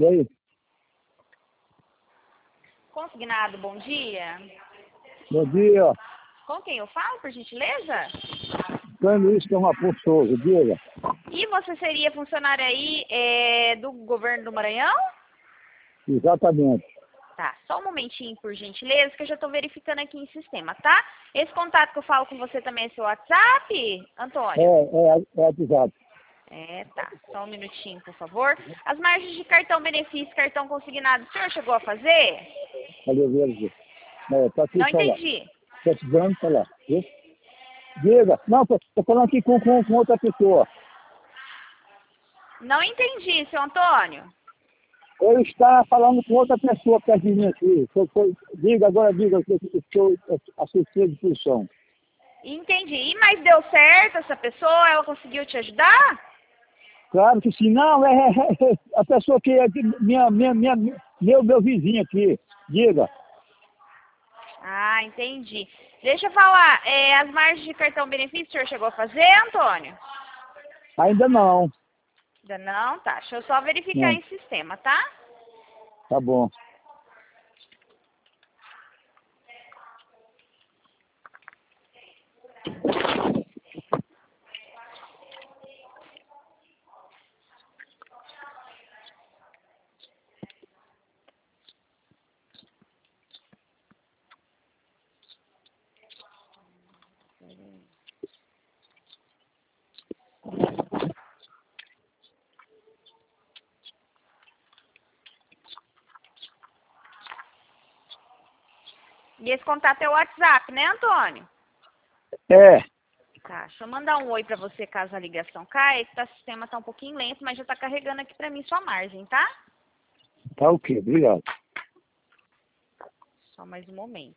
E aí? Consignado, bom dia. Bom dia. Com quem eu falo, por gentileza? Luiz, que é uma Souza, diga. E você seria funcionário aí do governo do Maranhão? Exatamente. Tá, só um momentinho, por gentileza, que eu já estou verificando aqui em sistema, tá? Esse contato que eu falo com você também é seu WhatsApp, Antônio? É WhatsApp. Tá. Só um minutinho, por favor. As margens de cartão benefício, cartão consignado, o senhor chegou a fazer? Cadê o verde? Tá aqui, Não tá lá. entendi. Tá estudando, tá lá. Viu? Diga. Não, tô falando aqui com outra pessoa. Não entendi, seu Antônio. Eu estava falando com outra pessoa perto de mim aqui. Diga, agora diga, eu a sua disposição. Entendi. Mas deu certo essa pessoa? Ela conseguiu te ajudar? Claro que sim. Não, é a pessoa que é meu vizinho aqui. Diga. Ah, entendi. Deixa eu falar, as margens de cartão benefício o senhor chegou a fazer, Antônio? Ainda não. Ainda não? Tá. Deixa eu só verificar Não. em sistema, tá? Tá bom. E esse contato é o WhatsApp, né, Antônio? É. Tá, deixa eu mandar um oi pra você caso a ligação caia, que o sistema tá um pouquinho lento, mas já tá carregando aqui pra mim sua margem, tá? Tá ok, obrigado. Só mais um momento.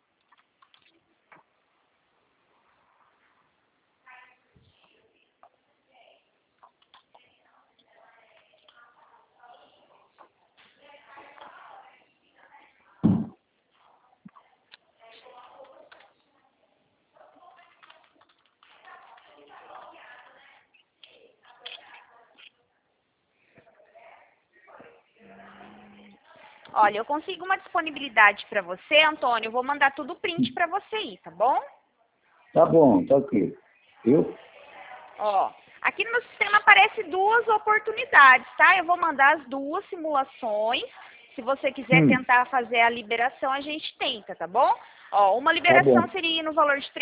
Olha, eu consigo uma disponibilidade para você, Antônio. Eu vou mandar tudo print para você aí, tá bom? Tá bom, tá ok. Viu? Ó, aqui no meu sistema aparece duas oportunidades, tá? Eu vou mandar as duas simulações. Se você quiser tentar fazer a liberação, a gente tenta, tá bom? Ó, uma Tá liberação bom. seria no valor de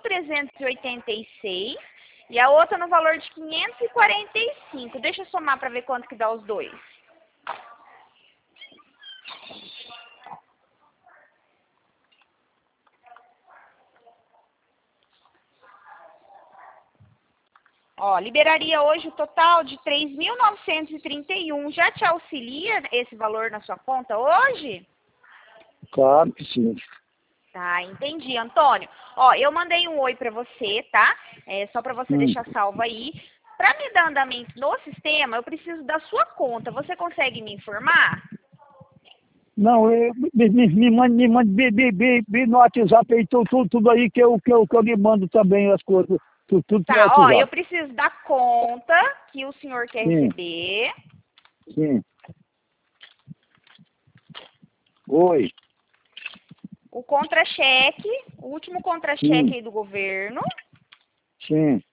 3.386 e a outra no valor de 545. Deixa eu somar para ver quanto que dá os dois. Ó, liberaria hoje o total de 3.931. Já te auxilia esse valor na sua conta hoje? Claro que sim. Tá, entendi, Antônio. Ó, eu mandei um oi pra você, tá? Só pra você deixar salvo aí. Pra me dar andamento no sistema, eu preciso da sua conta. Você consegue me informar? Não, me mande no WhatsApp aí, tudo aí que eu lhe mando também as coisas. Tudo no Tá, ó, eu WhatsApp. preciso da conta que o senhor quer Sim. receber. Sim. Oi. O contra-cheque, o último contra-cheque aí do governo. Sim.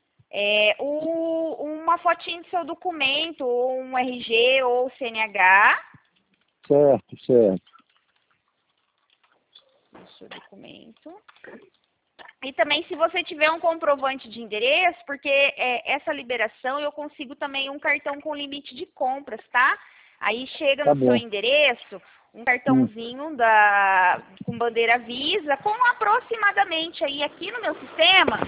Uma fotinha do seu documento, ou um RG ou CNH. Certo. O seu documento. E também se você tiver um comprovante de endereço, porque essa liberação eu consigo também um cartão com limite de compras, tá? Aí chega Tá no seu bom. endereço um cartãozinho com bandeira Visa, com aproximadamente aí aqui no meu sistema,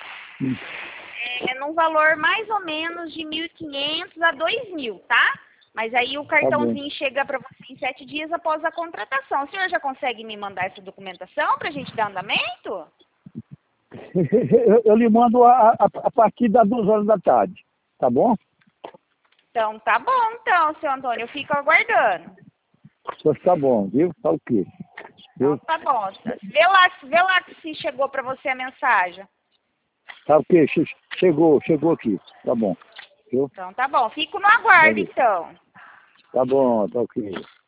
num valor mais ou menos de 1.500 a 2.000, tá? Mas aí o cartãozinho chega para você em 7 dias após a contratação. O senhor já consegue me mandar essa documentação para a gente dar andamento? Eu lhe mando a partir das 2 horas da tarde. Tá bom? Então, tá bom, então, seu Antônio. Eu fico aguardando. Pois tá bom, viu? Tá ok. Então, tá bom. Vê lá se chegou para você a mensagem. Tá ok, chegou aqui. Tá bom. Viu? Então, tá bom. Fico no aguardo, Valeu. então. Tá bom, tá ok.